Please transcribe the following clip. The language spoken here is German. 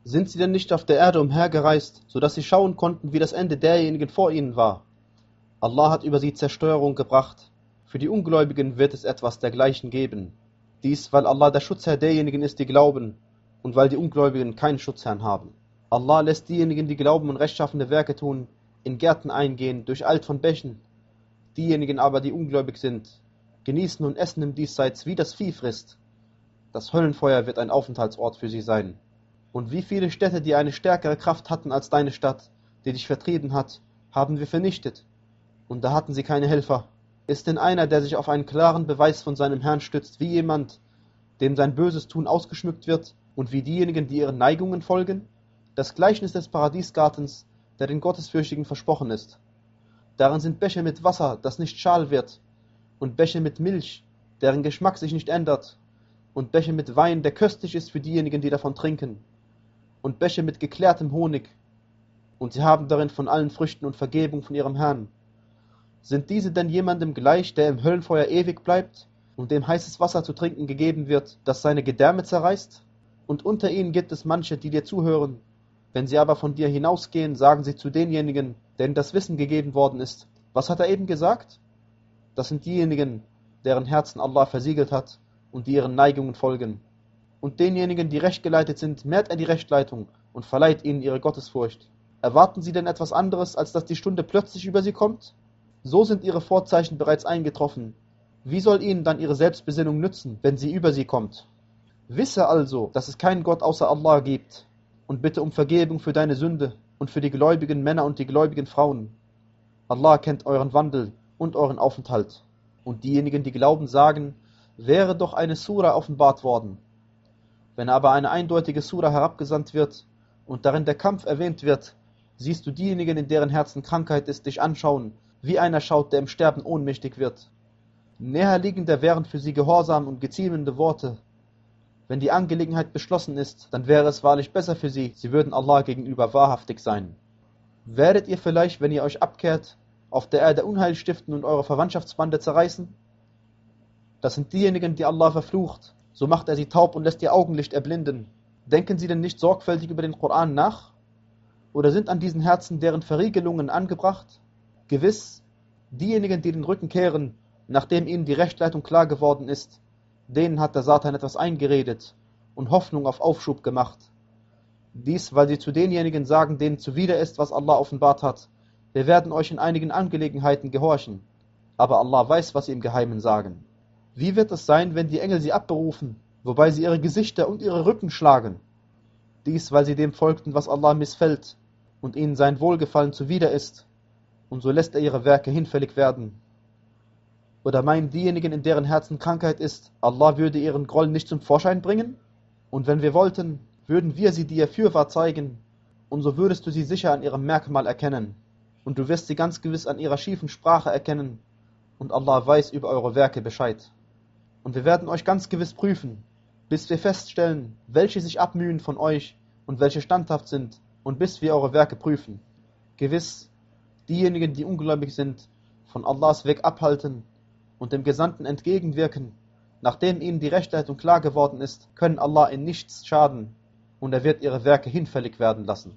Sind sie denn nicht auf der Erde umhergereist, so dass sie schauen konnten, wie das Ende derjenigen vor ihnen war? Allah hat über sie Zerstörung gebracht. Für die Ungläubigen wird es etwas dergleichen geben. Dies, weil Allah der Schutzherr derjenigen ist, die glauben, und weil die Ungläubigen keinen Schutzherrn haben. Allah lässt diejenigen, die glauben und rechtschaffene Werke tun, in Gärten eingehen, durcheilt von Bächen. Diejenigen aber, die ungläubig sind, genießen und essen im Diesseits, wie das Vieh frisst. Das Höllenfeuer wird ein Aufenthaltsort für sie sein. Und wie viele Städte, die eine stärkere Kraft hatten als deine Stadt, die dich vertrieben hat, haben wir vernichtet. Und da hatten sie keine Helfer. Ist denn einer, der sich auf einen klaren Beweis von seinem Herrn stützt, wie jemand, dem sein böses Tun ausgeschmückt wird, und wie diejenigen, die ihren Neigungen folgen? Das Gleichnis des Paradiesgartens, der den Gottesfürchtigen versprochen ist. Darin sind Becher mit Wasser, das nicht schal wird, und Becher mit Milch, deren Geschmack sich nicht ändert, und Becher mit Wein, der köstlich ist für diejenigen, die davon trinken, und Becher mit geklärtem Honig, und sie haben darin von allen Früchten und Vergebung von ihrem Herrn. Sind diese denn jemandem gleich, der im Höllenfeuer ewig bleibt und dem heißes Wasser zu trinken gegeben wird, das seine Gedärme zerreißt? Und unter ihnen gibt es manche, die dir zuhören. Wenn sie aber von dir hinausgehen, sagen sie zu denjenigen, denen das Wissen gegeben worden ist: Was hat er eben gesagt? Das sind diejenigen, deren Herzen Allah versiegelt hat und die ihren Neigungen folgen. Und denjenigen, die rechtgeleitet sind, mehrt er die Rechtleitung und verleiht ihnen ihre Gottesfurcht. Erwarten sie denn etwas anderes, als dass die Stunde plötzlich über sie kommt? So sind ihre Vorzeichen bereits eingetroffen. Wie soll ihnen dann ihre Selbstbesinnung nützen, wenn sie über sie kommt? Wisse also, dass es keinen Gott außer Allah gibt, und bitte um Vergebung für deine Sünde und für die gläubigen Männer und die gläubigen Frauen. Allah kennt euren Wandel und euren Aufenthalt. Und diejenigen, die glauben, sagen: Wäre doch eine Sura offenbart worden. Wenn aber eine eindeutige Sura herabgesandt wird und darin der Kampf erwähnt wird, siehst du diejenigen, in deren Herzen Krankheit ist, dich anschauen, wie einer schaut, der im Sterben ohnmächtig wird. Näherliegender wären für sie Gehorsam und geziemende Worte. Wenn die Angelegenheit beschlossen ist, dann wäre es wahrlich besser für sie, sie würden Allah gegenüber wahrhaftig sein. Werdet ihr vielleicht, wenn ihr euch abkehrt, auf der Erde Unheil stiften und eure Verwandtschaftsbande zerreißen? Das sind diejenigen, die Allah verflucht. So macht er sie taub und lässt ihr Augenlicht erblinden. Denken sie denn nicht sorgfältig über den Koran nach? Oder sind an diesen Herzen deren Verriegelungen angebracht? Gewiss, diejenigen, die den Rücken kehren, nachdem ihnen die Rechtleitung klar geworden ist, denen hat der Satan etwas eingeredet und Hoffnung auf Aufschub gemacht. Dies, weil sie zu denjenigen sagen, denen zuwider ist, was Allah offenbart hat: Wir werden euch in einigen Angelegenheiten gehorchen. Aber Allah weiß, was sie im Geheimen sagen. Wie wird es sein, wenn die Engel sie abberufen, wobei sie ihre Gesichter und ihre Rücken schlagen? Dies, weil sie dem folgten, was Allah missfällt und ihnen sein Wohlgefallen zuwider ist, und so lässt er ihre Werke hinfällig werden. Oder meinen diejenigen, in deren Herzen Krankheit ist, Allah würde ihren Groll nicht zum Vorschein bringen? Und wenn wir wollten, würden wir sie dir fürwahr zeigen, und so würdest du sie sicher an ihrem Merkmal erkennen, und du wirst sie ganz gewiss an ihrer schiefen Sprache erkennen, und Allah weiß über eure Werke Bescheid. Und wir werden euch ganz gewiss prüfen, bis wir feststellen, welche sich abmühen von euch und welche standhaft sind, und bis wir eure Werke prüfen. Gewiss, diejenigen, die ungläubig sind, von Allahs Weg abhalten und dem Gesandten entgegenwirken, nachdem ihnen die Rechtleitung klar geworden ist, können Allah in nichts schaden, und er wird ihre Werke hinfällig werden lassen.